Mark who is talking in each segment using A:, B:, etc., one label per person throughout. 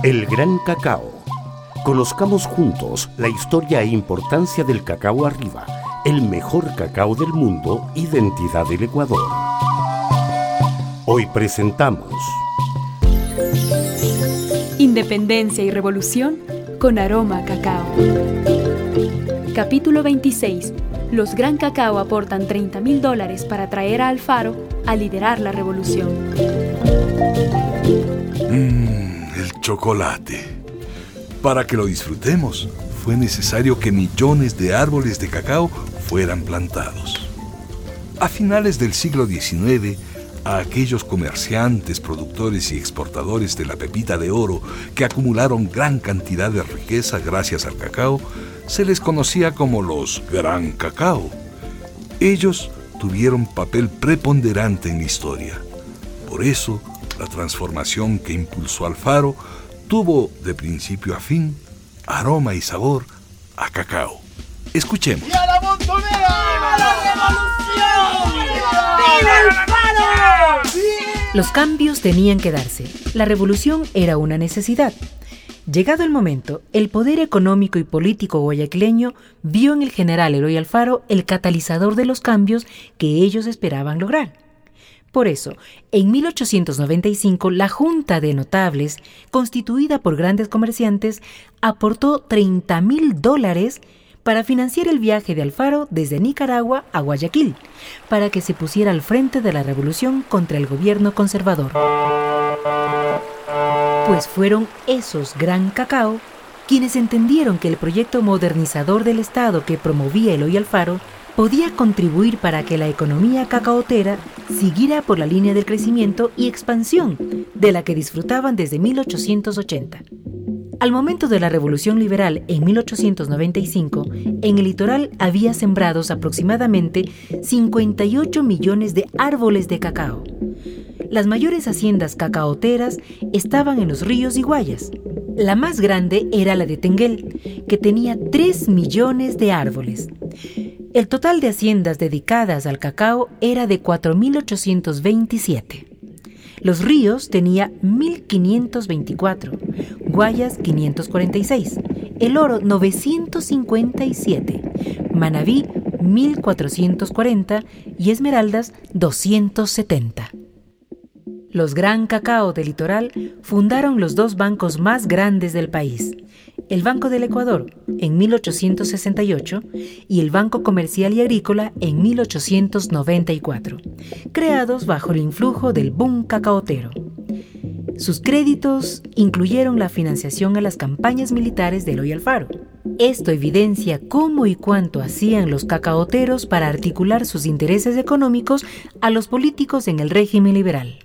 A: El gran cacao. Conozcamos juntos la historia e importancia del cacao arriba, el mejor cacao del mundo, identidad del Ecuador. Hoy presentamos
B: Independencia y Revolución con aroma a cacao. Capítulo 26. Los Gran Cacao aportan $30,000 para traer a Alfaro a liderar la revolución.
C: El chocolate. Para que lo disfrutemos, fue necesario que millones de árboles de cacao fueran plantados. A finales del siglo XIX, a aquellos comerciantes, productores y exportadores de la pepita de oro que acumularon gran cantidad de riqueza gracias al cacao, se les conocía como los Gran Cacao. Ellos tuvieron papel preponderante en la historia. Por eso, la transformación que impulsó Alfaro tuvo de principio a fin aroma y sabor a cacao. Escuchemos.
D: ¡Y a la montonera! ¡Viva la revolución! ¡Viva Alfaro!
E: Los cambios tenían que darse. La revolución era una necesidad. Llegado el momento, el poder económico y político guayaquileño vio en el general Eloy Alfaro el catalizador de los cambios que ellos esperaban lograr. Por eso, en 1895, la Junta de Notables, constituida por grandes comerciantes, aportó $30,000 para financiar el viaje de Alfaro desde Nicaragua a Guayaquil, para que se pusiera al frente de la revolución contra el gobierno conservador. Pues fueron esos Gran Cacao quienes entendieron que el proyecto modernizador del Estado que promovía Eloy Alfaro podía contribuir para que la economía cacaotera siguiera por la línea del crecimiento y expansión de la que disfrutaban desde 1880. Al momento de la Revolución Liberal en 1895, en el litoral había sembrados aproximadamente 58 millones de árboles de cacao. Las mayores haciendas cacaoteras estaban en los ríos y guayas. La más grande era la de Tenguel, que tenía 3 millones de árboles. El total de haciendas dedicadas al cacao era de 4.827. Los ríos tenía 1.524, Guayas 546, El Oro 957, Manabí 1.440 y Esmeraldas 270. Los Gran Cacao del Litoral fundaron los dos bancos más grandes del país, el Banco del Ecuador en 1868 y el Banco Comercial y Agrícola en 1894, creados bajo el influjo del boom cacaotero. Sus créditos incluyeron la financiación a las campañas militares de Eloy Alfaro. Esto evidencia cómo y cuánto hacían los cacaoteros para articular sus intereses económicos a los políticos en el régimen liberal.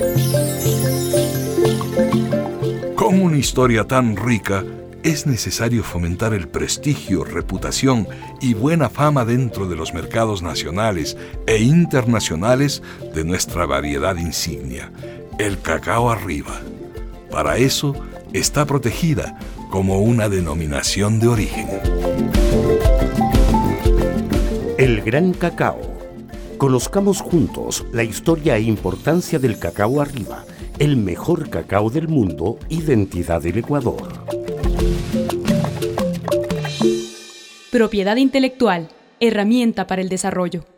C: Con una historia tan rica, es necesario fomentar el prestigio, reputación y buena fama dentro de los mercados nacionales e internacionales de nuestra variedad insignia, el cacao arriba. Para eso está protegida como una denominación de origen.
A: El Gran Cacao. Conozcamos juntos la historia e importancia del cacao arriba, el mejor cacao del mundo, identidad del Ecuador.
B: Propiedad intelectual, herramienta para el desarrollo.